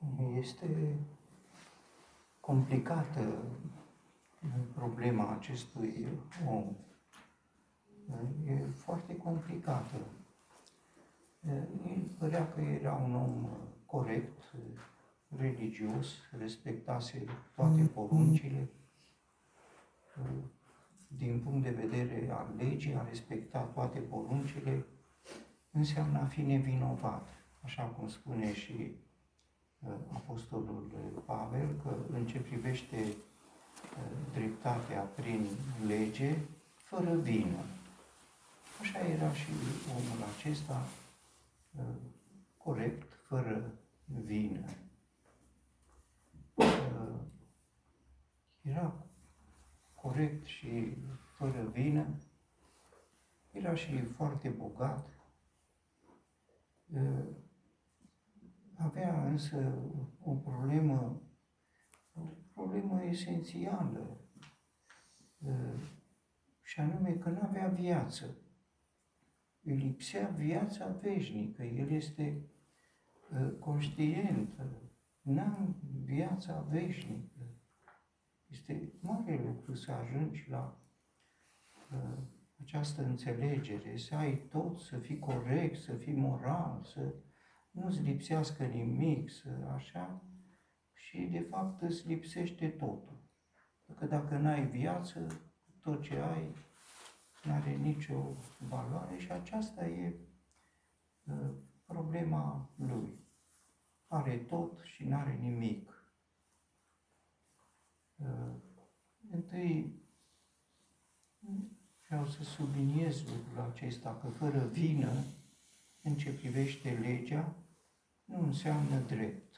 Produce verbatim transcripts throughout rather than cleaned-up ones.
Este complicată problema acestui om. E foarte complicată. El părea că era un om corect, religios, respectase toate poruncile. Din punct de vedere al legii, a respectat toate poruncile, înseamnă a fi nevinovat. Așa cum spune și Apostolul Pavel, că în ce privește dreptatea prin lege, fără vină. Așa era și omul acesta, corect, fără vină. Era corect și fără vină, era și foarte bogat, avea însă o problemă, o problemă esențială, și anume că nu avea viață. Îi lipsea viața veșnică, el este conștient, n-am viața veșnică. Este mare lucru să ajungi la uh, această înțelegere, să ai tot, să fii corect, să fii moral, să nu-ți lipsească nimic, să așa, și de fapt îți lipsește totul. Că dacă n-ai viață, tot ce ai n-are nicio valoare și aceasta e uh, problema lui. Are tot și n-are nimic. Uh, întâi vreau să subliniez lucrul acesta, că fără vină, în ce privește legea, nu înseamnă drept.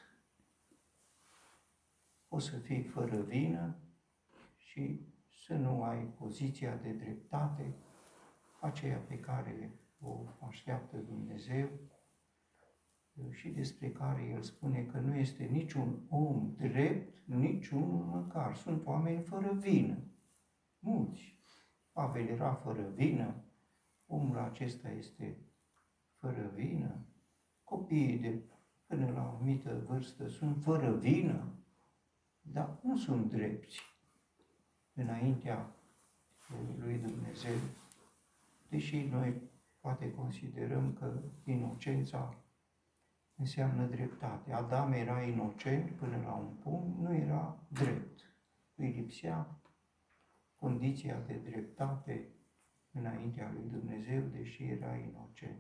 Poți să fii fără vină și să nu ai poziția de dreptate, aceea pe care o așteaptă Dumnezeu și despre care El spune că nu este niciun om drept, niciunul măcar. Sunt oameni fără vină, mulți. Pavel era fără vină, omul acesta este fără vină, copiii de până la o anumită vârstă sunt fără vină, dar nu sunt drepți înaintea lui Dumnezeu, deși noi poate considerăm că inocența înseamnă dreptate. Adam era inocent până la un punct, nu era drept. Îi lipsea condiția de dreptate înaintea lui Dumnezeu, deși era inocent.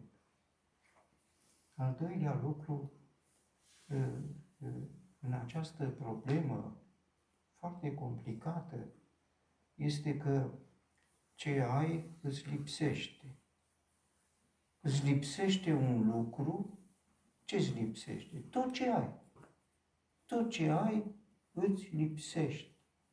Al doilea lucru, în această problemă foarte complicată, este că ce ai îți lipsește. Îți lipsește un lucru, ce îți lipsește? Tot ce ai. Tot ce ai îți lipsește.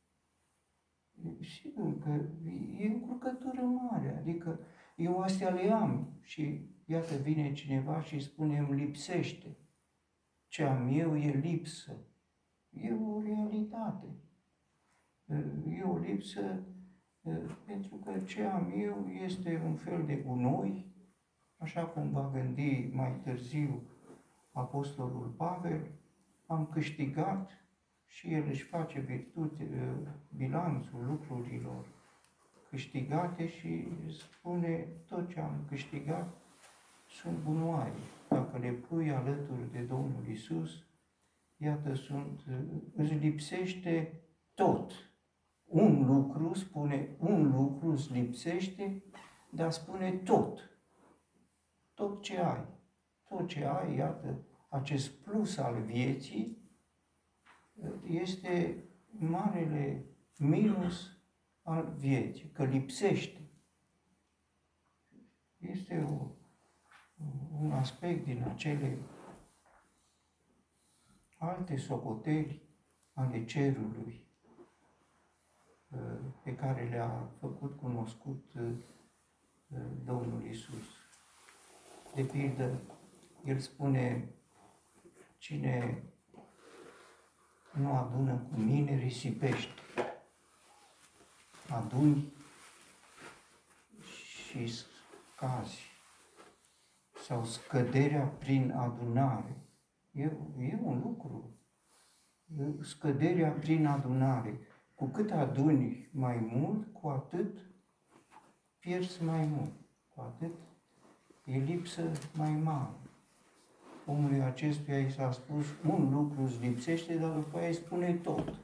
Sigur că e încurcătură mare, adică eu astea le am și iată vine cineva și spune îmi lipsește. Ce am eu e lipsă. E o realitate. E o lipsă pentru că ce am eu este un fel de gunoi, așa cum va gândi mai târziu Apostolul Pavel, am câștigat și el își face virtute, bilanțul lucrurilor câștigate și spune tot ce am câștigat sunt gunoaie. Dacă le pui alături de Domnul Iisus, iată, sunt, îți lipsește tot. Un lucru, spune, un lucru îți lipsește, dar spune tot. Tot ce ai. Tot ce ai, iată, acest plus al vieții este marele minus al vieții, că lipsește. Este o, un aspect din acele alte socoteli ale cerului pe care le-a făcut cunoscut Domnul Iisus. De pildă, El spune, cine nu adună cu mine, risipește. Aduni și scazi. Sau scăderea prin adunare. E, e un lucru scăderea prin adunare. Cu cât aduni mai mult, cu atât pierzi mai mult, cu atât e lipsă mai mare. Omului acestuia i s-a spus, un lucru îți lipsește, dar după aia îi spune tot.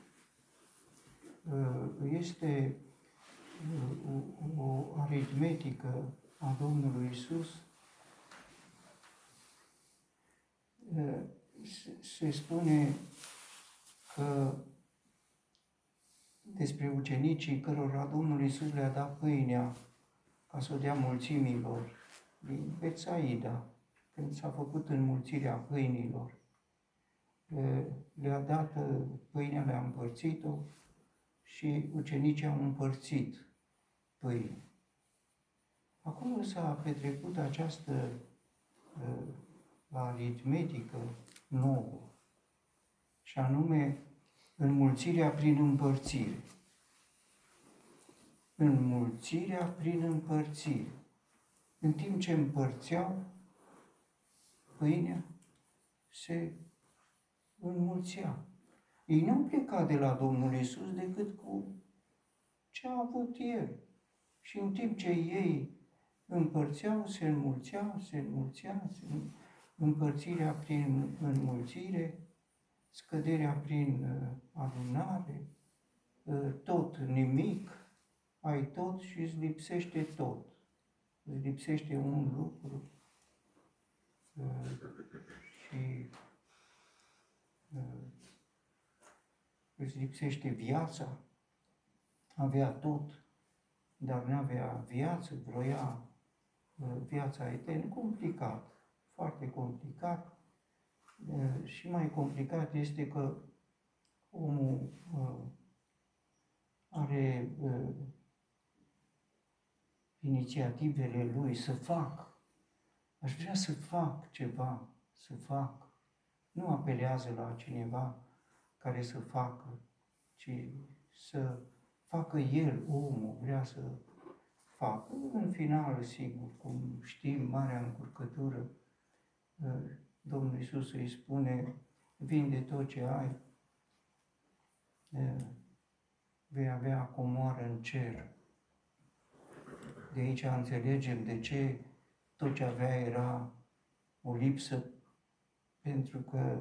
Este o, o aritmetică a Domnului Iisus. Se spune că despre ucenicii cărora Domnul Iisus le-a dat pâinea ca să o dea mulțimilor din Betsaida, când s-a făcut înmulțirea pâinilor, le-a dat pâinea, le-a împărțit-o și ucenicii au împărțit pâine. Acum s-a petrecut această uh, aritmetică nouă, și anume înmulțirea prin împărțire. Înmulțirea prin împărțire. În timp ce împărțeau pâinea, se înmulțea. Ei nu au plecat de la Domnul Iisus decât cu ce a avut El. Și în timp ce ei împărțeau, se înmulțeau, se înmulțea, se împărțirea prin înmulțire, scăderea prin adunare, tot, nimic, ai tot și îți lipsește tot. Îți lipsește un lucru și îți lipsește viața, avea tot, dar nu avea viață, vroia viața eternă. Complicat, foarte complicat. Și mai complicat este că omul are inițiativele lui să fac. Aș vrea să fac ceva, să fac. Nu apelează la cineva care să facă, ci să facă el, omul, vrea să facă. În final, sigur, cum știm, marea încurcătură, Domnul Iisus îi spune, vinde tot ce ai, vei avea comoară în cer. De aici înțelegem de ce tot ce avea era o lipsă, pentru că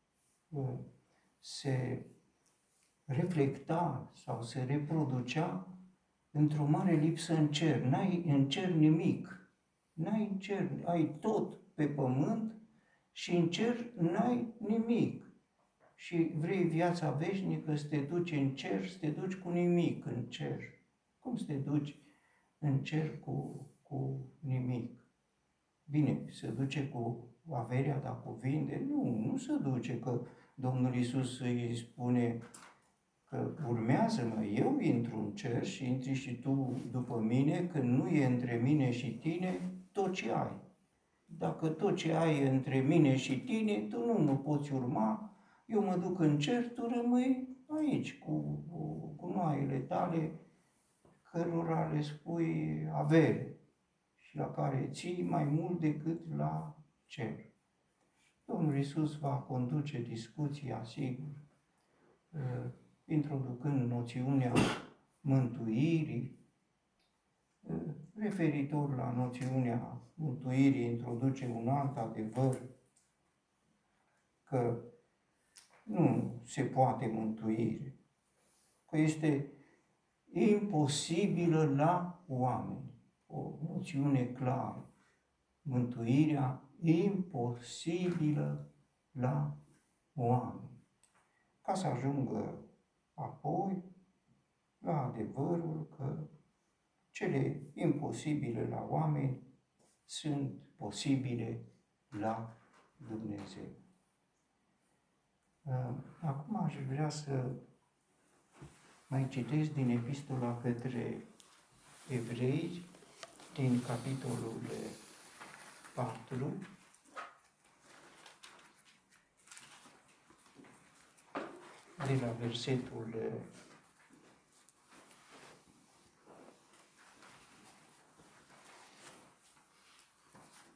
se reflecta sau se reproducea într-o mare lipsă în cer. N-ai în cer nimic, n-ai în cer, ai tot pe pământ și în cer n-ai nimic. Și vrei viața veșnică, să te duci în cer, să te duci cu nimic în cer. Cum să te duci în cer cu, cu nimic? Bine, se duce cu averea, dar cu vinde? Nu, nu se duce, că Domnul Iisus îi spune că urmează-mă, eu intru în cer și intri și tu după mine, când nu e între mine și tine tot ce ai. Dacă tot ce ai e între mine și tine, tu nu mă poți urma, eu mă duc în cer, tu rămâi aici cu, cu, cu noaiele tale, cărora le spui avere și la care ții mai mult decât la cer. Domnul Iisus va conduce discuția, sigur, introducând noțiunea mântuirii, referitor la noțiunea mântuirii, introduce un alt adevăr, că nu se poate mântuire, că este imposibilă la oameni. O noțiune clară. Mântuirea imposibilă la oameni. Ca să ajungă apoi la adevărul că cele imposibile la oameni sunt posibile la Dumnezeu. Acum aș vrea să mai citesc din epistola către Evrei, din capitolul patru, de la versetul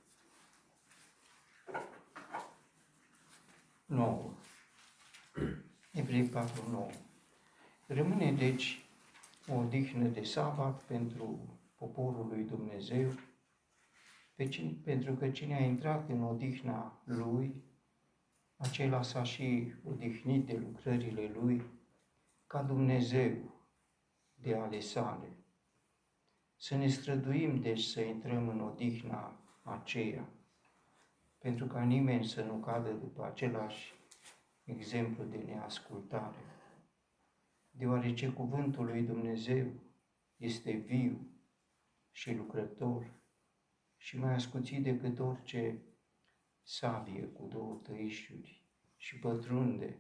nouă. Evrei patru nouă. Rămâne deci o odihnă de sabat pentru poporul lui Dumnezeu, pentru că cine a intrat în odihna lui, acela s-a și odihnit de lucrările lui, ca Dumnezeu de ale sale. Să ne străduim, deci, să intrăm în odihna aceea, pentru ca nimeni să nu cadă după același exemplu de neascultare. Deoarece cuvântul lui Dumnezeu este viu și lucrător și mai ascuțit decât orice sabie cu două tăișuri și pătrunde,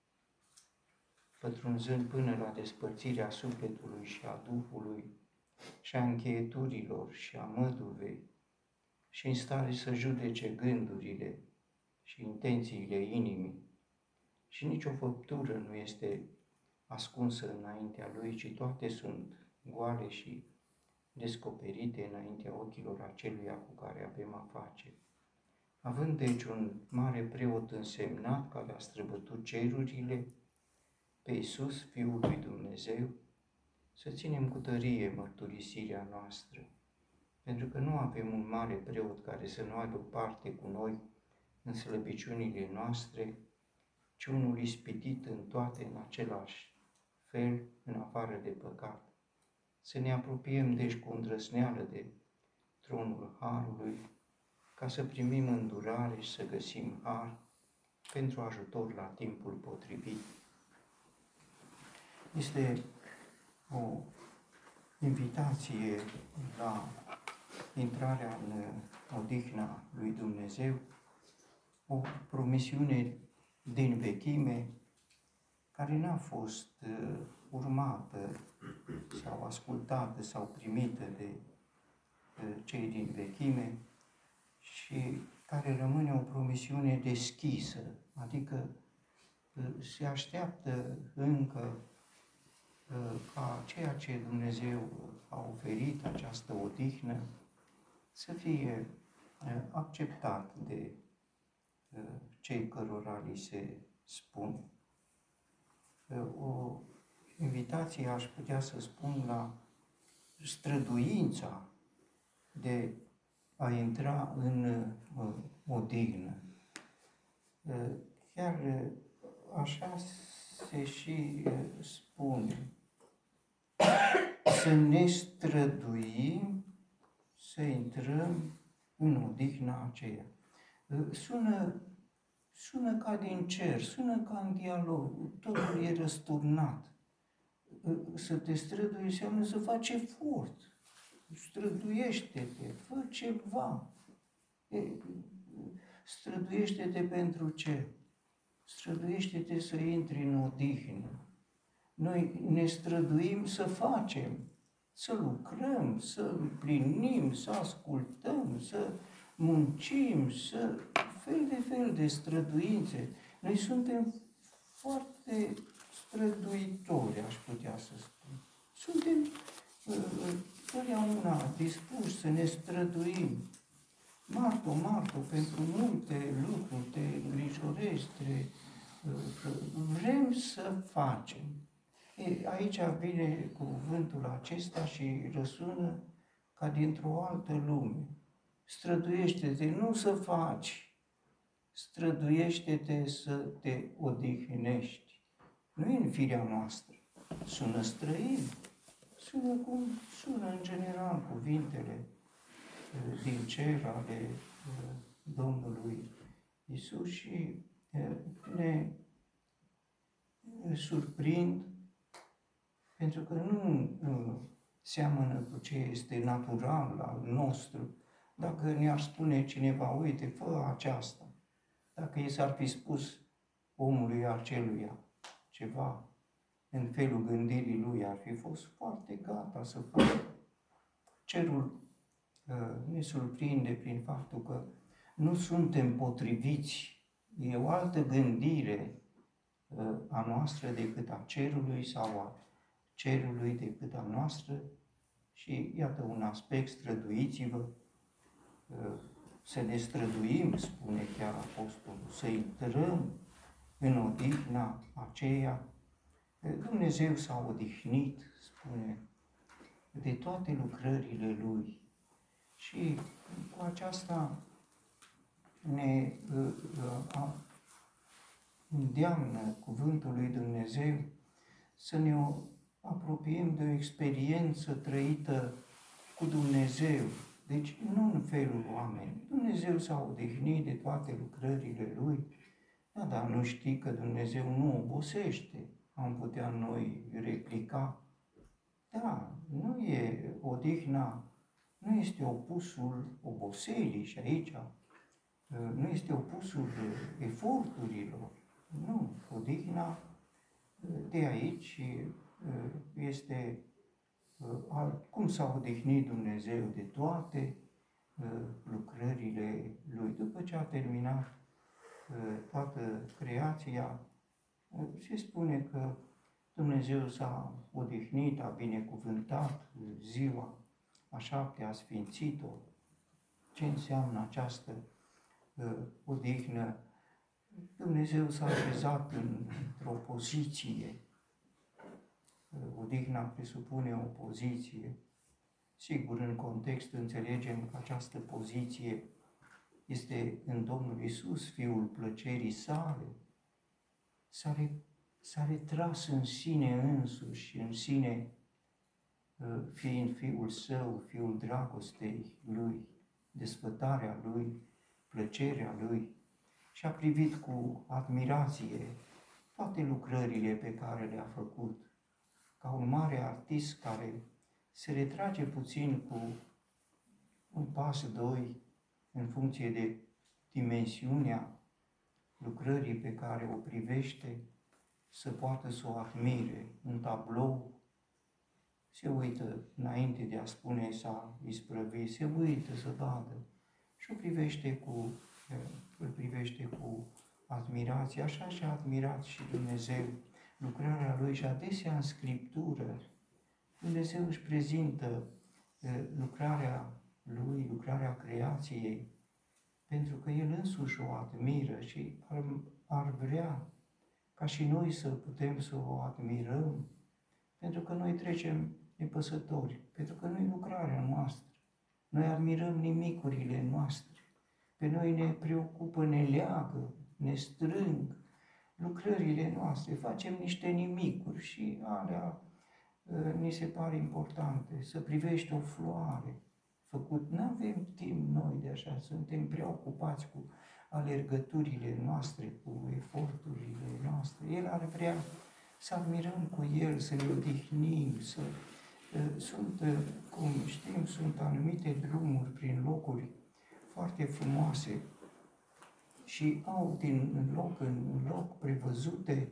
pătrunzând până la despărțirea sufletului și a Duhului și a încheieturilor și a măduvei și în stare să judece gândurile și intențiile inimii. Și nicio făptură nu este ascunsă înaintea lui, ci toate sunt goale și descoperite înaintea ochilor aceluia cu care avem a face. Având deci un mare preot însemnat care a străbătut cerurile, pe Iisus, Fiul lui Dumnezeu, să ținem cu tărie mărturisirea noastră, pentru că nu avem un mare preot care să nu aibă parte cu noi în slăbiciunile noastre, ci unul ispitit în toate în același fel, în afară de păcat. Să ne apropiem deci cu îndrăzneală de tronul Harului, ca să primim îndurare și să găsim har pentru ajutor la timpul potrivit. Este o invitație la intrarea în odihna lui Dumnezeu, o promisiune din vechime care n-a fost uh, urmată sau ascultată sau primită de uh, cei din vechime și care rămâne o promisiune deschisă, adică uh, se așteaptă încă uh, ca ceea ce Dumnezeu a oferit, această odihnă, să fie uh, acceptat de uh, cei cărora li se spune. O invitație, aș putea să spun, la străduința de a intra în odihnă. Chiar așa se și spune, să ne străduim să intrăm în odihna aceea. Sună Sună ca din cer, sună ca în dialog, totul e răsturnat. Să te strădui înseamnă să faci efort. Străduiește-te, fă ceva. Străduiește-te pentru ce? Străduiește-te să intri în odihnă. Noi ne străduim să facem, să lucrăm, să împlinim, să ascultăm, să muncim, să... fel de fel de străduințe. Noi suntem foarte străduitori, aș putea să spun. Suntem uh, totdeauna dispuși să ne străduim. Marto, Marto, pentru multe lucruri te îngrijorezi, te, uh, vrem să facem. E, aici vine cuvântul acesta și răsună ca dintr-o altă lume. Străduiește-te, nu să faci, străduiește-te să te odihnești. Nu e în firea noastră, sună străin, sună cum sună în general cuvintele din cer ale Domnului Iisus și ne surprind pentru că nu seamănă cu ce este natural al nostru. Dacă ne-ar spune cineva, uite, fă aceasta, dacă i s-ar fi spus omului aceluia ceva în felul gândirii lui, ar fi fost foarte gata să facă. Cerul uh, ne surprinde prin faptul că nu suntem potriviți. E o altă gândire uh, a noastră decât a cerului sau a cerului decât a noastră. Și iată un aspect, străduiți-vă, uh, să ne străduim, spune chiar Apostolul, să intrăm în odihna aceea. Dumnezeu s-a odihnit, spune, de toate lucrările Lui. Și cu aceasta ne uh, uh, îndeamnă cuvântul lui Dumnezeu să ne apropiem de o experiență trăită cu Dumnezeu. Deci nu în felul oameni. Dumnezeu s-a odihnit de toate lucrările Lui. Da, dar nu știi că Dumnezeu nu obosește. Am putea noi replica. Da, nu e odihna, nu este opusul oboselii și aici nu este opusul eforturilor. Nu, odihna de aici este cum s-a odihnit Dumnezeu de toate lucrările Lui. După ce a terminat toată creația, se spune că Dumnezeu s-a odihnit, a binecuvântat ziua a șaptea, a sfințit-o. Ce înseamnă această uh, odihnă? Dumnezeu s-a așezat într-o poziție. Uh, odihna presupune o poziție. Sigur, în context înțelegem că această poziție este în Domnul Iisus, Fiul plăcerii sale. S-a, re, s-a retras în sine însuși, în sine fiind Fiul Său, Fiul dragostei Lui, desfătarea Lui, plăcerea Lui, și a privit cu admirație toate lucrările pe care le-a făcut, ca un mare artist care se retrage puțin cu un pas, doi, în funcție de dimensiunea lucrării pe care o privește, să poată să o admire. Un tablou se uită înainte de a spune s-a isprăvit, se uită să vadă și o privește cu, îl privește cu admirație. Așa și-a admirat și Dumnezeu lucrarea Lui și adesea în Scriptură Dumnezeu își prezintă lucrarea Lui, lucrarea creației, pentru că El însuși o admiră și ar, ar vrea ca și noi să putem să o admirăm, pentru că noi trecem nepăsători, pentru că nu e lucrarea noastră. Noi admirăm nimicurile noastre, pe noi ne preocupă, ne leagă, ne strâng lucrările noastre, facem niște nimicuri și alea uh, ni se pare importante. Să privești o floare făcut, nu avem timp noi de așa, suntem preocupați cu alergăturile noastre, cu eforturile noastre. El ar vrea să admirăm cu El, să ne odihnim, să... Sunt, cum știm, sunt anumite drumuri prin locuri foarte frumoase și au din loc în loc prevăzute,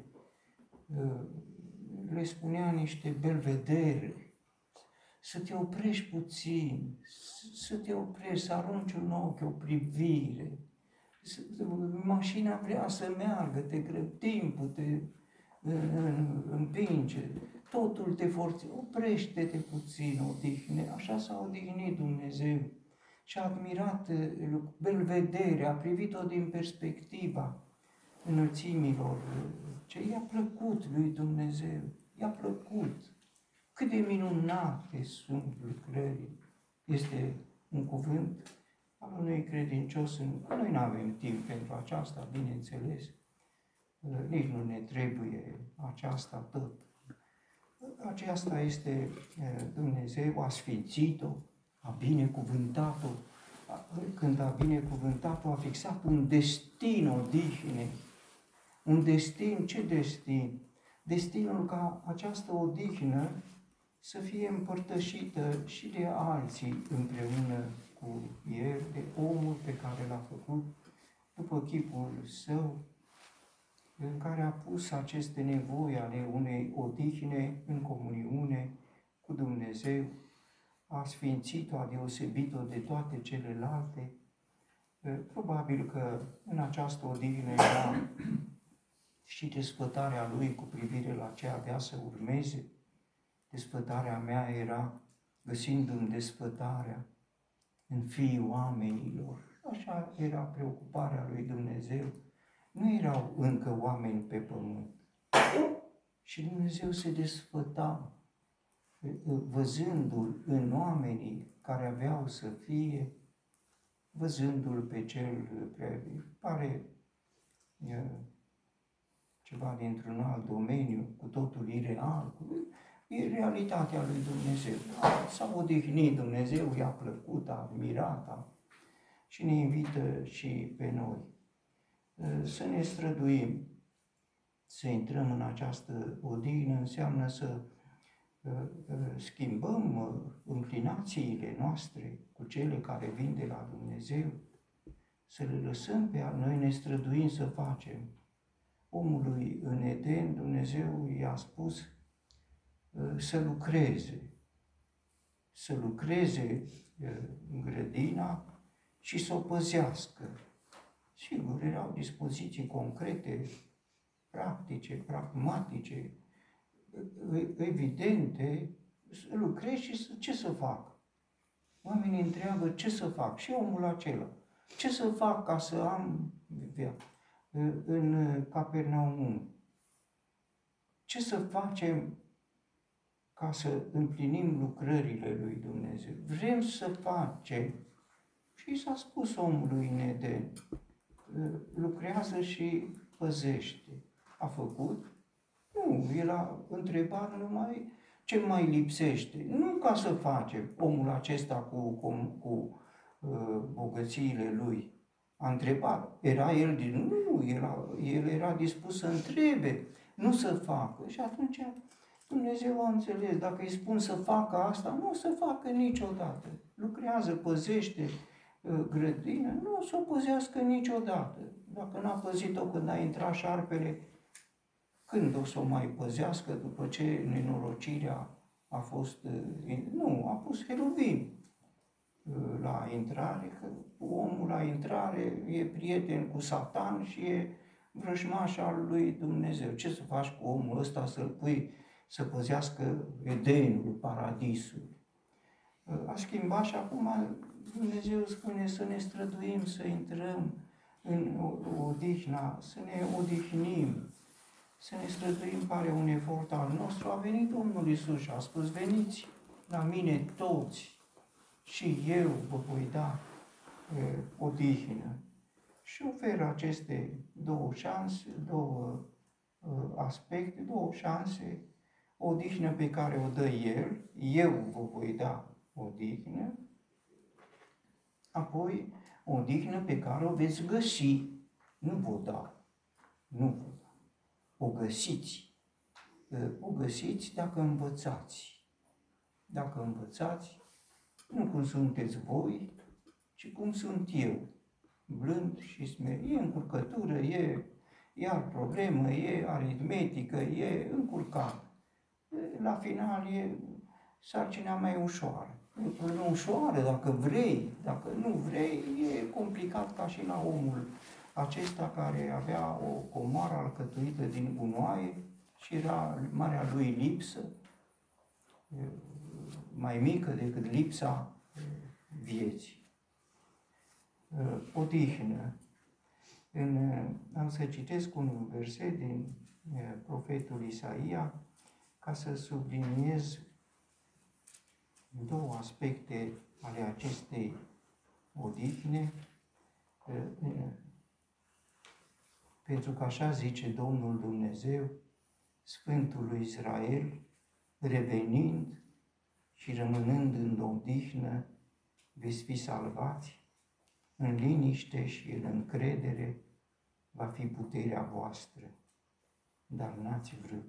le spunea niște belvedere, să te oprești puțin, să te oprești, să arunci un ochi, o privire. Mașina vrea să meargă, te grăb, timpul te împinge, totul te forțează, oprește-te puțin, odihne. Așa s-a odihnit Dumnezeu și a admirat belvederea, a privit-o din perspectiva înălțimilor, ce i-a plăcut lui Dumnezeu, i-a plăcut. Cât de minunate sunt lucrările. Este un cuvânt al unui credincios. Noi nu avem timp pentru aceasta, bineînțeles. Nici nu ne trebuie aceasta tot. Aceasta este Dumnezeu, a sfințit-o, a binecuvântat-o. Când a binecuvântat-o, a fixat un destin odihnei. Un destin, ce destin? Destinul ca această odihnă să fie împărtășită și de alții împreună cu El, de omul pe care l-a făcut după chipul Său, în care a pus aceste nevoi ale unei odihne în comuniune cu Dumnezeu, a sfințit-o, a deosebit-o de toate celelalte. Probabil că în această odihnă era și desfătarea Lui cu privire la ce avea să urmeze. Desfătarea mea era găsindu-mi desfătarea în fiii oamenilor. Așa era preocuparea lui Dumnezeu, nu erau încă oameni pe pământ. Și Dumnezeu se desfăta, văzându-l în oamenii care aveau să fie, văzându-l pe cel prea, pare ceva dintr-un alt domeniu, cu totul ireal, e realitatea lui Dumnezeu. S-a odihnit Dumnezeu, i-a plăcut, a admirat și ne invită și pe noi să ne străduim, să intrăm în această odihnă, înseamnă să schimbăm înclinațiile noastre cu cele care vin de la Dumnezeu, să le lăsăm pe noi, ne străduim să facem. Omului în Eden, Dumnezeu i-a spus să lucreze, să lucreze în grădina și să o păzească. Sigur, erau dispoziții concrete, practice, pragmatice, evidente, lucrezi și ce să fac? Oamenii întreabă ce să fac și omul acela. Ce să fac ca să am în Capernaum? Ce să facem ca să împlinim lucrările lui Dumnezeu? Vrem să facem. Și s-a spus omului în Eden, lucrează și păzește. A făcut? Nu, el a întrebat numai ce mai lipsește. Nu ca să facem omul acesta cu, cu, cu uh, bogățiile lui. A întrebat. Era el din... Nu, el, el era dispus să întrebe, nu să facă. Și atunci Dumnezeu a înțeles, dacă îi spun să facă asta, nu o să facă niciodată. Lucrează, păzește uh, grădină, nu o să o păzească niciodată. Dacă n-a păzit-o când a intrat șarpele, când o să o mai păzească după ce nenorocirea a fost... Nu, a pus heruvim la intrare, că omul la intrare e prieten cu Satan și e vrăjmaș al lui Dumnezeu. Ce să faci cu omul ăsta, să-l pui să păzească Edenul, paradisul? A schimbat și acum Dumnezeu spune să ne străduim, să intrăm în odihna, să ne odihnim, să ne străduim, pare un efort al nostru. A venit Domnul Iisus și a spus, veniți la mine toți și eu vă voi da e, odihnă. Și oferă aceste două șanse, două e, aspecte, două șanse, odihnă pe care o dă El, eu vă voi da odihnă, apoi odihnă pe care o veți găsi, nu vă da, nu vă da. O găsiți. O găsiți dacă învățați. Dacă învățați, nu cum sunteți voi, ci cum sunt eu. Blând și smerit. E încurcătură, e iar problemă, e aritmetică, e încurcat. La final e sarcina mai ușoară. Nu ușoară dacă vrei, dacă nu vrei, e complicat ca și la omul acesta care avea o comoară alcătuită din gunoaie și era marea lui lipsă, mai mică decât lipsa vieții. Odihnă. În, am să citesc un verset din profetul Isaia ca să subliniez două aspecte ale acestei odihne, pentru că așa zice Domnul Dumnezeu, Sfântul lui Israel, revenind și rămânând în odihnă, veți fi salvați, în liniște și în încredere va fi puterea voastră, dar n-ați vrut.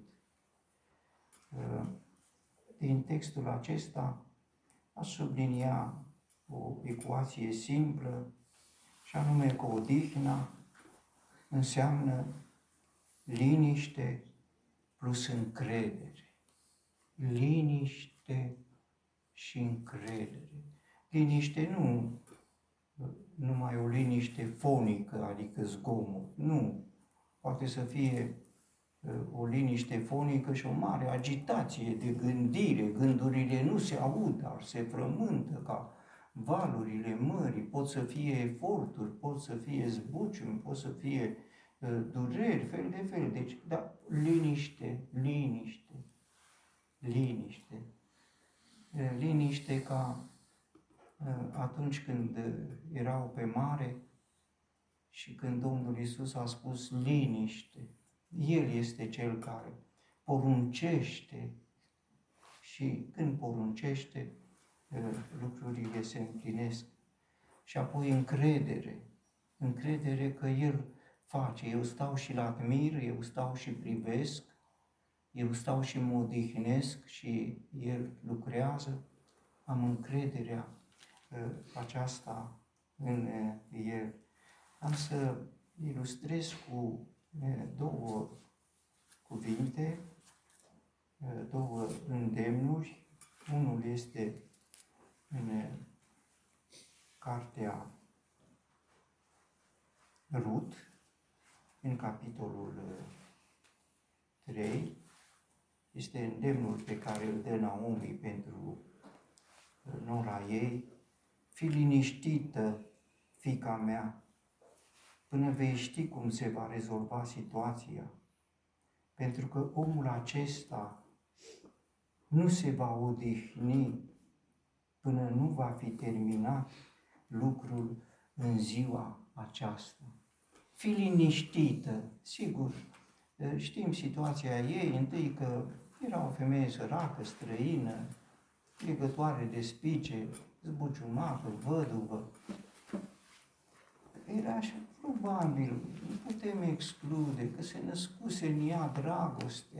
Din textul acesta aș sublinia o ecuație simplă, și anume că odihna înseamnă liniște plus încredere. Liniște și încredere. Liniște nu numai o liniște fonică, adică zgomot. Nu. Poate să fie o liniște fonică și o mare agitație de gândire. Gândurile nu se aud, dar se frământă ca valurile mării. Pot să fie eforturi, pot să fie zbuciumi, pot să fie dureri, fel de fel. Deci, da, liniște, liniște, liniște. Liniște ca atunci când erau pe mare și când Domnul Iisus a spus liniște. El este Cel care poruncește și când poruncește, lucrurile se împlinesc. Și apoi încredere, încredere că El face. Eu stau și îl admir, eu stau și privesc, eu stau și mă odihnesc și El lucrează. Am încrederea aceasta în El. Am să ilustrez cu două cuvinte, două îndemnuri. Unul este în cartea Rut, în capitolul trei, este îndemnul pe care îl dă Naomi pentru nora ei: fii liniștită, fiica mea, până vei ști cum se va rezolva situația, pentru că omul acesta nu se va odihni până nu va fi terminat lucrul în ziua aceasta. Fii liniștită, sigur, știm situația ei, întâi că era o femeie săracă, străină, legătoare de spice, zbuciumată, văduvă. Era așa, probabil, nu putem exclude că se născuse în ea dragostea.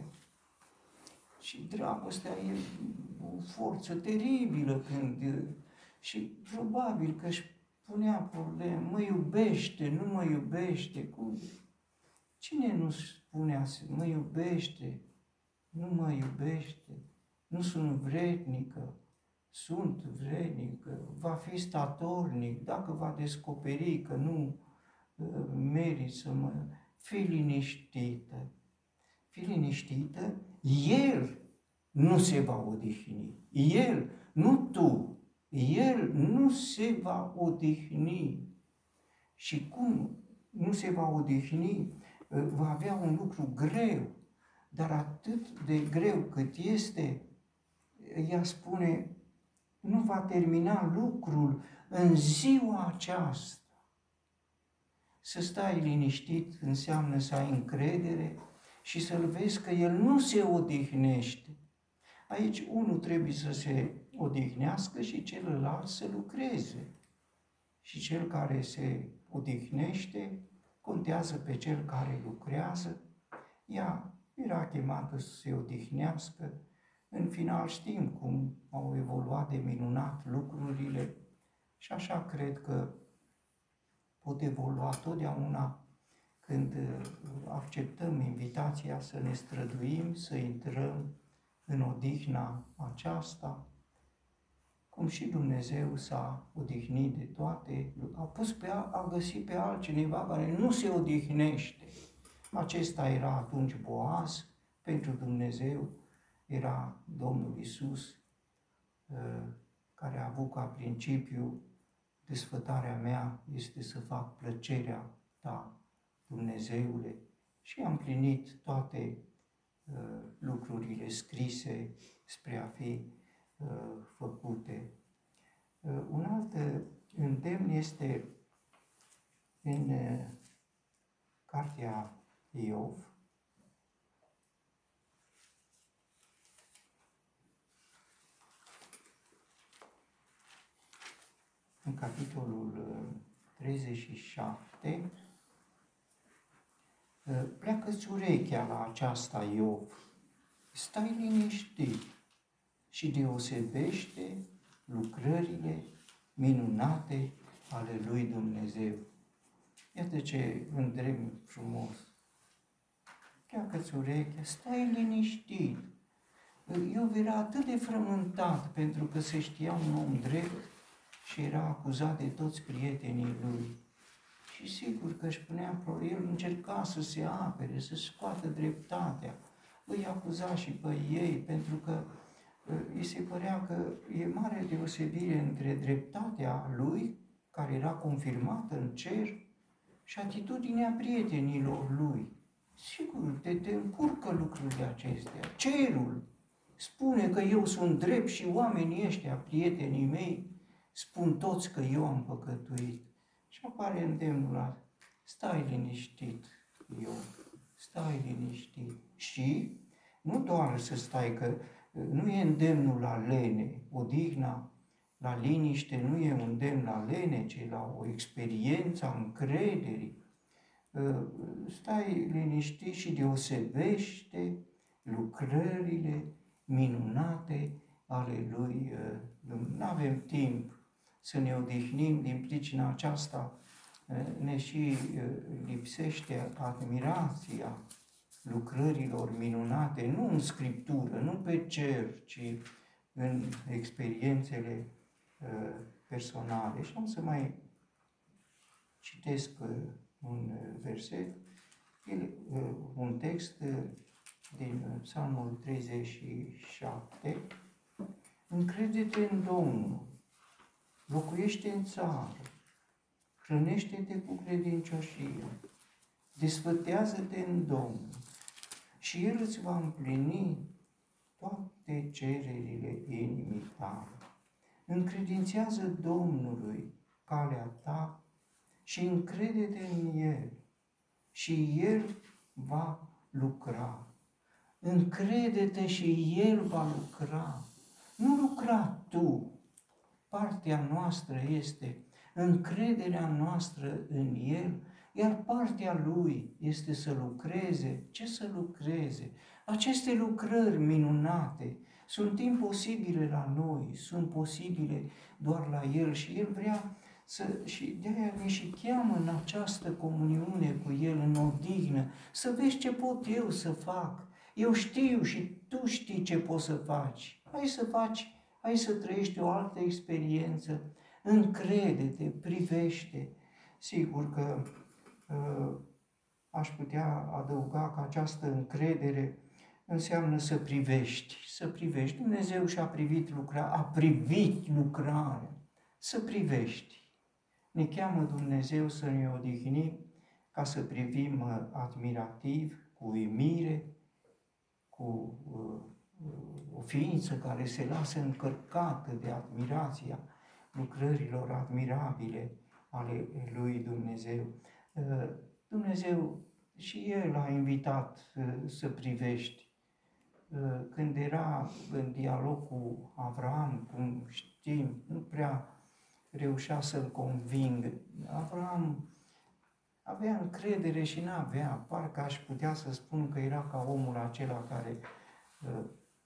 Și dragostea e o forță teribilă când... Și probabil că își punea probleme, mă iubește, nu mă iubește. Cum? Cine nu spunea, mă iubește, nu mă iubește, nu sunt vrednică, sunt vrednică, va fi statornic, dacă va descoperi că nu uh, merit să mă... Fii liniștită, fii liniștită, El nu se va odihni, El, nu tu, El nu se va odihni. Și cum nu se va odihni, va avea un lucru greu, dar atât de greu cât este, ea spune, nu va termina lucrul în ziua aceasta. Să stai liniștit înseamnă să ai încredere și să-L vezi că El nu se odihnește. Aici unul trebuie să se odihnească și celălalt să lucreze. Și cel care se odihnește contează pe cel care lucrează. Ea era chemată să se odihnească. În final știm cum au evoluat de minunat lucrurile și așa cred că pot evolua totdeauna când acceptăm invitația să ne străduim, să intrăm în odihna aceasta, cum și Dumnezeu s-a odihnit de toate, a pus pe a, a găsit pe altcineva care nu se odihnește. Acesta era atunci Boaz, pentru Dumnezeu era Domnul Iisus, care a avut ca principiu: desfătarea mea este să fac plăcerea ta, Dumnezeule, și am împlinit toate uh, lucrurile scrise spre a fi uh, făcute. Uh, un alt uh, îndemn este în uh, cartea Iov, în capitolul treizeci și șapte, pleacă-ți urechea la aceasta, Iov, stai liniștit și deosebește lucrările minunate ale lui Dumnezeu. Iată ce îndemn frumos. Pleacă-ți urechea, stai liniștit. Iov era atât de frământat pentru că se știa un om drept și era acuzat de toți prietenii lui. Și sigur că își punea, el încerca să se apere, să scoată dreptatea. Îi acuza și pe ei, pentru că îi se părea că e mare deosebire între dreptatea lui, care era confirmată în cer, și atitudinea prietenilor lui. Sigur, te, te încurcă lucrurile acestea. Cerul spune că eu sunt drept și oamenii ăștia, prietenii mei, spun toți că eu am păcătuit. Și apare îndemnul ăla, stai liniștit, eu, stai liniștit. Și nu doar să stai, că nu e îndemnul la lene, odihna, la liniște, nu e un îndemn la lene, ci la o experiență a încrederii. Stai liniștit și deosebește lucrările minunate ale lui Dumnezeu. Nu avem timp să ne odihnim, din pricina aceasta ne și lipsește admirația lucrărilor minunate, nu în Scriptură, nu pe cer, ci în experiențele personale. Și am să mai citesc un verset, un text din Psalmul treizeci și șapte. Încrede-te în Domnul, locuiește în țară, hrănește-te cu credincioșie, desfătează-te în Domnul și El îți va împlini toate cererile inimii tale. Încredințează Domnului calea ta și încrede-te în El și El va lucra. Încrede-te și El va lucra. Nu lucra tu. Partea noastră este încrederea noastră în El, iar partea Lui este să lucreze. Ce să lucreze? Aceste lucrări minunate sunt imposibile la noi, sunt posibile doar la El și El vrea să, și de-aia ne și cheamă în această comuniune cu El, în odihnă, să vezi ce pot eu să fac. Eu știu și tu știi ce poți să faci. Hai să faci, hai să trăiești o altă experiență, încrede-te, privește. Sigur că uh, aș putea adăuga că această încredere înseamnă să privești, să privești. Dumnezeu și-a privit lucrarea, a privit lucrarea, să privești. Ne cheamă Dumnezeu să ne odihnim ca să privim admirativ, cu uimire, cu uh, o ființă care se lasă încărcată de admirația lucrărilor admirabile ale lui Dumnezeu. Uh, Dumnezeu și El a invitat uh, să privești. Uh, când era în dialog cu Avram, cum știm, nu prea reușea să-l convingă. Avram avea încredere și n-avea, parcă aș putea să spun că era ca omul acela care uh,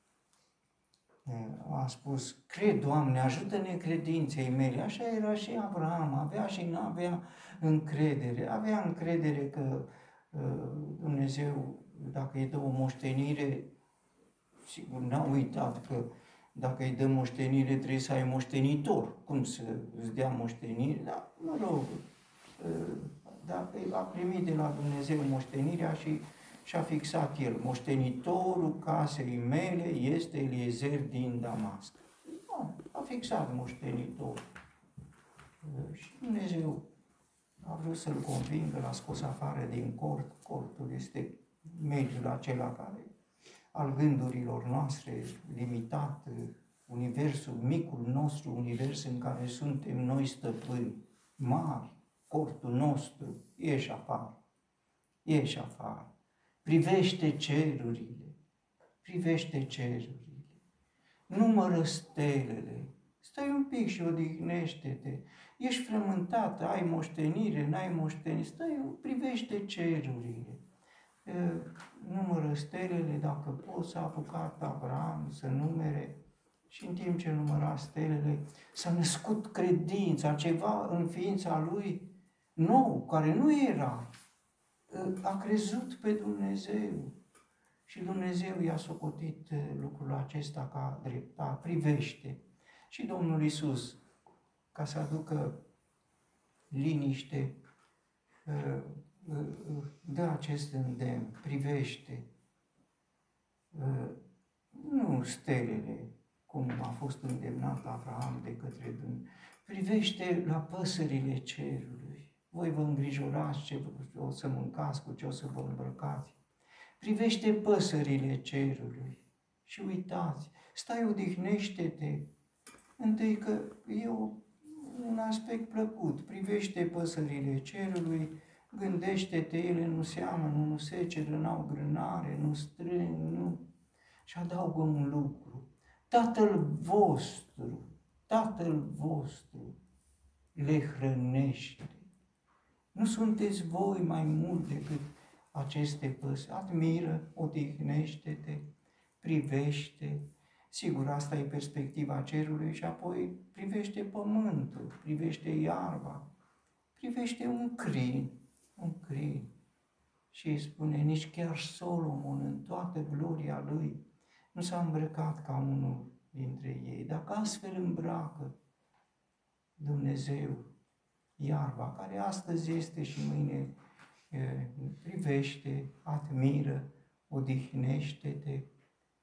a spus, cred, Doamne, ajută-ne credinței mele. Așa era și Avram, avea și n-avea încredere. Avea încredere că uh, Dumnezeu, dacă îi dă o moștenire, sigur, n-a uitat că dacă îi dă moștenire, trebuie să ai moștenitor. Cum să îți dea moștenire? Da, mă rog, dacă a primit de la Dumnezeu moștenirea și și-a fixat el, moștenitorul casei mele este Eliezer din Damasc. No, a fixat moștenitorul. Și Dumnezeu a vrut să-l convingă, l-a scos afară din cort. Cortul este mediul acela care al gândurilor noastre, limitat, universul, micul nostru univers în care suntem noi stăpâni, mari, cortul nostru, ieși afară, ieși afară, privește cerurile, privește cerurile, numără stelele, stai un pic și odihnește-te, ești frământat, ai moștenire, n-ai moștenire, stai, privește cerurile. Numără stelele, dacă poți, s-a apucat Avram să numere și în timp ce număra stelele s-a născut credința, ceva în ființa lui nou, care nu era. A crezut pe Dumnezeu și Dumnezeu i-a socotit lucrul acesta ca dreptate, privește. Și Domnul Iisus, ca să aducă liniște, dă acest îndemn, privește, nu stelele, cum a fost îndemnat Avram de către Dumnezeu, privește la păsările cerului, voi vă îngrijorați ce o să mâncați, cu ce o să vă îmbrăcați. Privește păsările cerului și uitați, stai, odihnește-te. Întâi că e o, un aspect plăcut, privește păsările cerului, gândește-te, ele nu seamănă, nu seceră, n-au grânare, nu strâng, nu... Și adaugă un lucru, Tatăl vostru, Tatăl vostru le hrănește. Nu sunteți voi mai mult decât aceste păsări? Admiră, odihnește-te, privește. Sigur, asta e perspectiva cerului și apoi privește pământul, privește iarba, privește un crin, un crin. Și îi spune, nici chiar Solomon în toată gloria lui nu s-a îmbrăcat ca unul dintre ei. Dacă astfel îmbracă Dumnezeu iarba, care astăzi este și mâine e, privește, admiră, odihnește-te e,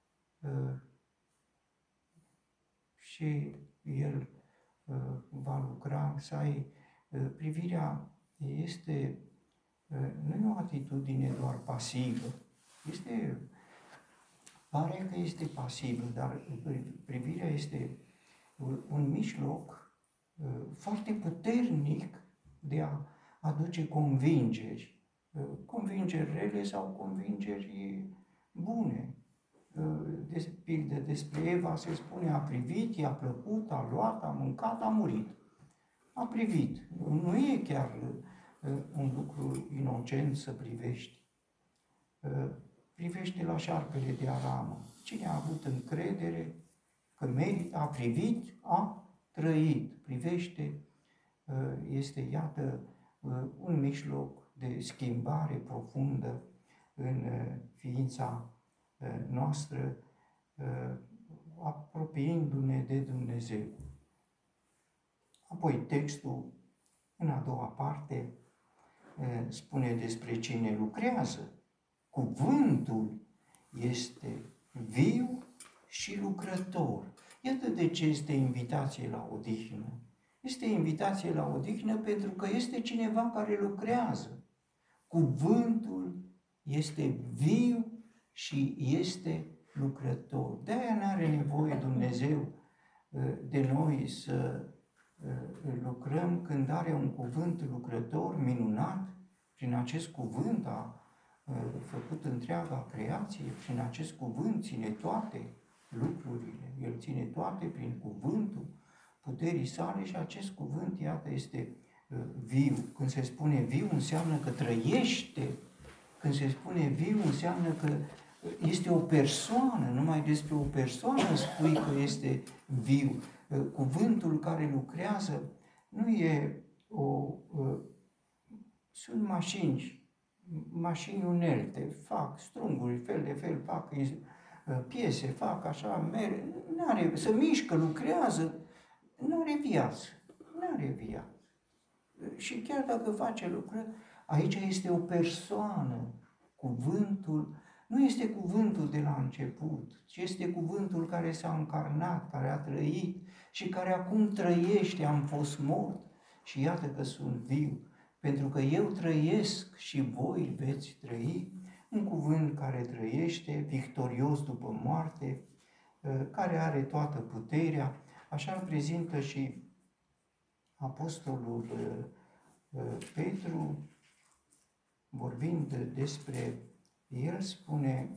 și El e, va lucra, să ai e, privirea este, e, nu e o atitudine doar pasivă, este, pare că este pasivă, dar privirea este un mijloc foarte puternic de a aduce convingeri, convingeri rele sau convingeri bune. De pildă, despre Eva se spune, a privit, i-a plăcut, a luat, a mâncat, a murit. A privit. Nu e chiar un lucru inocent să privești. Privește la șarpele de aramă. Cine a avut încredere că merită, a privit, a trăit. Privește, este, iată, un mijloc de schimbare profundă în ființa noastră, apropiindu-ne de Dumnezeu. Apoi textul, în a doua parte, spune despre cine lucrează. Cuvântul este viu și lucrător. Iată de ce este invitație la odihnă. Este invitație la odihnă pentru că este cineva care lucrează. Cuvântul este viu și este lucrător. De-aia nu are nevoie Dumnezeu de noi să lucrăm când are un cuvânt lucrător minunat. Prin acest cuvânt a făcut întreaga creație, prin acest cuvânt ține toate lucrurile. El ține toate prin cuvântul puterii sale și acest cuvânt, iată, este viu. Când se spune viu, înseamnă că trăiește. Când se spune viu, înseamnă că este o persoană. Numai despre o persoană spui că este viu. Cuvântul care lucrează nu e o... Sunt mașini, mașini unelte, fac strunguri, fel de fel, fac piese, fac așa, merg, n-are, se mișcă, lucrează, nu are viață, nu are viață. Și chiar dacă face lucrări, aici este o persoană. Cuvântul nu este cuvântul de la început, ci este cuvântul care s-a încarnat, care a trăit și care acum trăiește. Am fost mort și iată că sunt viu, pentru că eu trăiesc și voi veți trăi. Un cuvânt care trăiește, victorios după moarte, care are toată puterea. Așa îl prezintă și apostolul Petru, vorbind despre el, spune: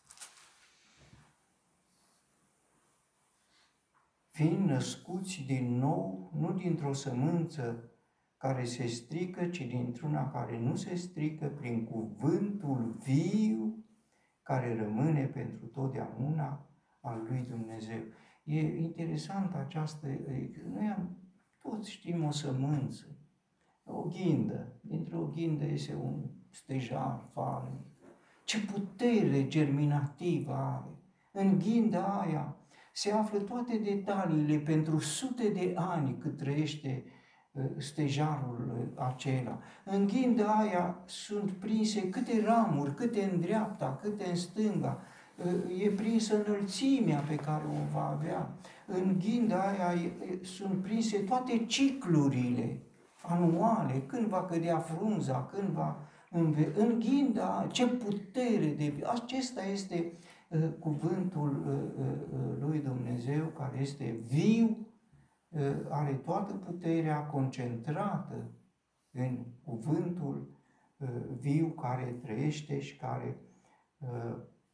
fiind născuți din nou, nu dintr-o sămânță care se strică, ci dintr-una care nu se strică, prin cuvântul viu care rămâne pentru totdeauna al lui Dumnezeu. E interesant această, noi am, toți știm o sămânță, o ghindă, dintr-o ghindă este un stejar falnic. Ce putere germinativă are! În ghinda aia se află toate detaliile pentru sute de ani cât trăiește stejarul acela. În ghinda aia sunt prinse câte ramuri, câte în dreapta, câte în stânga, e prinsă înălțimea pe care o va avea. În ghinda aia sunt prinse toate ciclurile anuale, când va cădea frunza, când va înghida, ce putere de... Acesta este uh, cuvântul uh, uh, lui Dumnezeu, care este viu, uh, are toată puterea concentrată în cuvântul uh, viu care trăiește și care uh,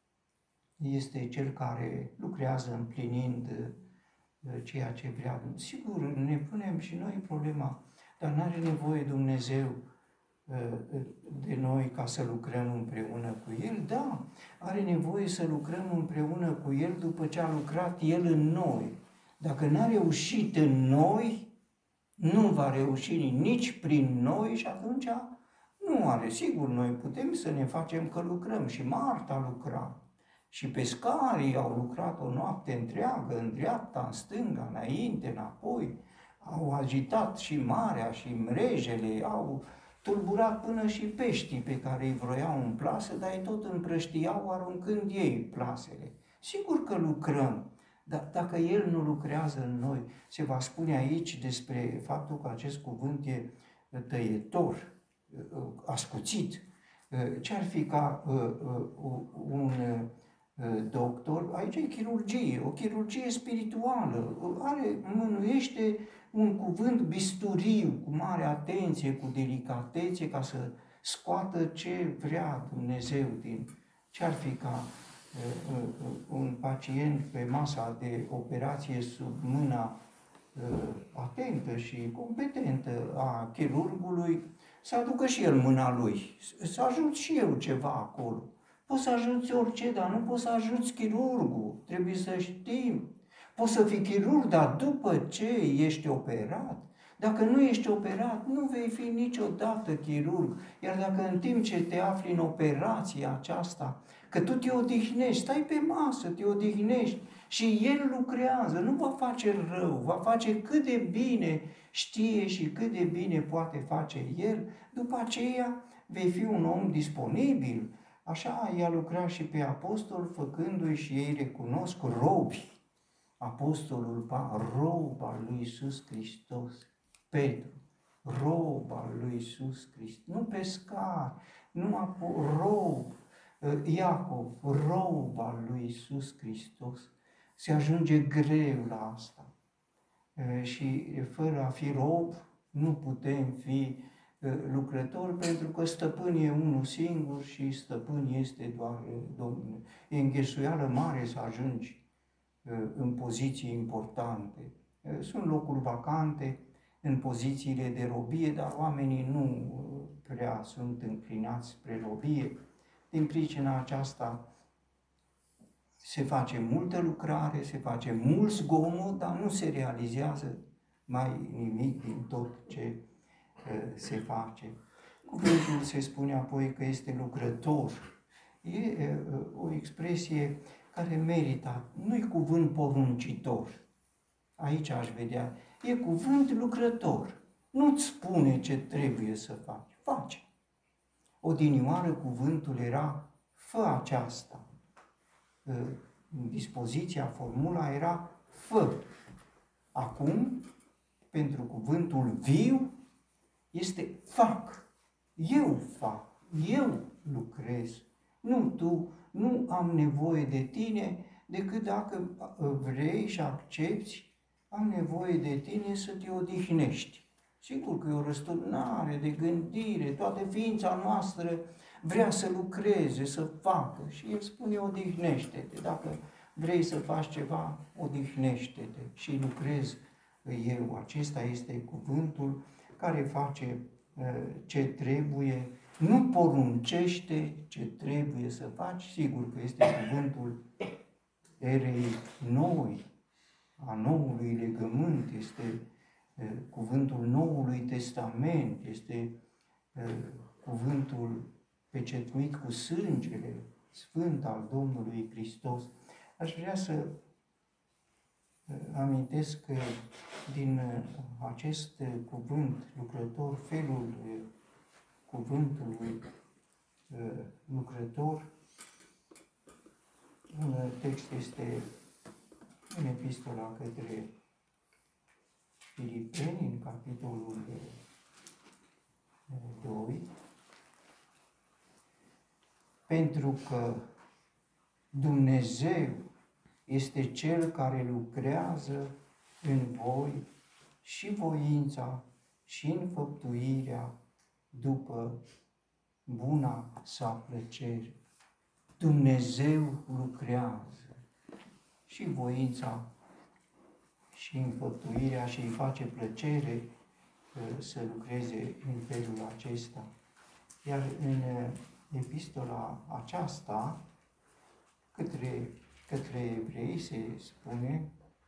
este cel care lucrează împlinind uh, ceea ce vrea. Sigur, ne punem și noi problema, dar n-are nevoie Dumnezeu de noi ca să lucrăm împreună cu El? Da, are nevoie să lucrăm împreună cu El după ce a lucrat El în noi. Dacă n-a reușit în noi, nu va reuși nici prin noi și atunci nu are. Sigur, noi putem să ne facem că lucrăm și Marta a lucrat și pescarii au lucrat o noapte întreagă, în dreapta, în stânga, înainte, înapoi, au agitat și marea și mrejele, au tulburat până și peștii pe care îi vroiau în plasă, dar ei tot împrăștiau aruncând ei plasele. Sigur că lucrăm, dar dacă El nu lucrează în noi, se va spune aici despre faptul că acest cuvânt e tăietor, ascuțit. Ce-ar fi ca un doctor? Aici e chirurgie, o chirurgie spirituală, are, mânuiește un cuvânt bisturiu, cu mare atenție, cu delicatețe, ca să scoată ce vrea Dumnezeu din... Ce-ar fi ca uh, uh, un pacient pe masa de operație sub mâna uh, atentă și competentă a chirurgului, să aducă și el mâna lui, să ajut și eu ceva acolo. Poți să ajuți orice, dar nu poți să ajuți chirurgul, trebuie să știm. Poți să fii chirurg, dar după ce ești operat, dacă nu ești operat, nu vei fi niciodată chirurg. Iar dacă în timp ce te afli în operația aceasta, că tu te odihnești, stai pe masă, te odihnești și El lucrează, nu va face rău, va face cât de bine știe și cât de bine poate face El, după aceea vei fi un om disponibil. Așa i-a lucrat și pe apostol, făcându-i și ei recunosc robi. Apostolul rob al lui Iisus Hristos, Petru, rob al lui Iisus Hristos, nu pescar, nu rob, Iacov, rob al lui Iisus Hristos. Se ajunge greu la asta și fără a fi rob nu putem fi lucrători, pentru că stăpân e unul singur și stăpân este doar Domnul. E înghesuială mare să ajungi în poziții importante. Sunt locuri vacante în pozițiile de robie, dar oamenii nu prea sunt înclinați spre robie. Din pricina aceasta se face multă lucrare, se face mult zgomot, dar nu se realizează mai nimic din tot ce se face. Cuvântul se spune apoi că este lucrător. E o expresie care merită. Nu-i cuvânt poruncitor. Aici aș vedea. E cuvânt lucrător. Nu-ți spune ce trebuie să faci. Face. Odinioară cuvântul era fă aceasta. Dispoziția, formula era fă. Acum, pentru cuvântul viu, este fac. Eu fac. Eu lucrez. Nu tu, nu am nevoie de tine, decât dacă vrei și accepti, am nevoie de tine să te odihnești. Sigur că e o răsturnare de gândire, toată ființa noastră vrea să lucreze, să facă și El spune odihnește-te. Dacă vrei să faci ceva, odihnește-te și lucrez eu. Acesta este cuvântul care face ce trebuie, nu poruncește ce trebuie să faci. Sigur că este cuvântul erei noi, a noului legământ, este cuvântul Noului Testament, este cuvântul pecetuit cu sângele sfânt al Domnului Hristos. Aș vrea să amintesc că din acest cuvânt lucrător, felul cuvântului lucrător, un text este în epistola către Filipeni, în capitolul doi. Pentru că Dumnezeu este Cel care lucrează în voi și voința și înfăptuirea după buna sa plăcere. Dumnezeu lucrează și voința și înfăptuirea și îi face plăcere să lucreze în felul acesta. Iar în epistola aceasta, către, către evrei, se spune: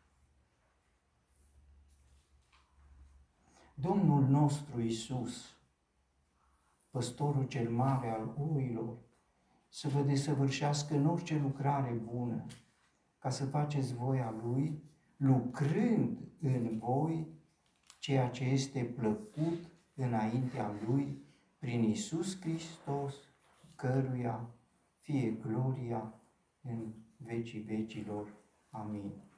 Domnul nostru Iisus, păstorul cel mare al oilor, să vă desăvârșească în orice lucrare bună, ca să faceți voia Lui, lucrând în voi ceea ce este plăcut înaintea Lui, prin Iisus Hristos, căruia fie gloria în vecii vecilor. Amin.